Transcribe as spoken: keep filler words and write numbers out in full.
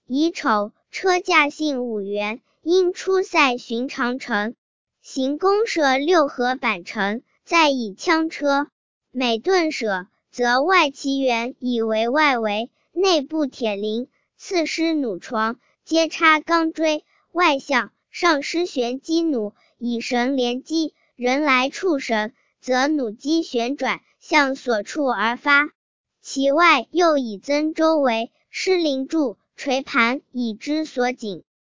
乙丑，车驾幸五元，因出塞寻长城。行宫舍六合板城，再以枪车。每盾舍，则外其圆以为外围，内部铁铃，次施弩床，皆插钢锥，外向上施旋击弩，以绳连击，人来触绳，则弩机旋转，向所处而发。其外又以增周围，施灵柱、垂盘，以之所颈。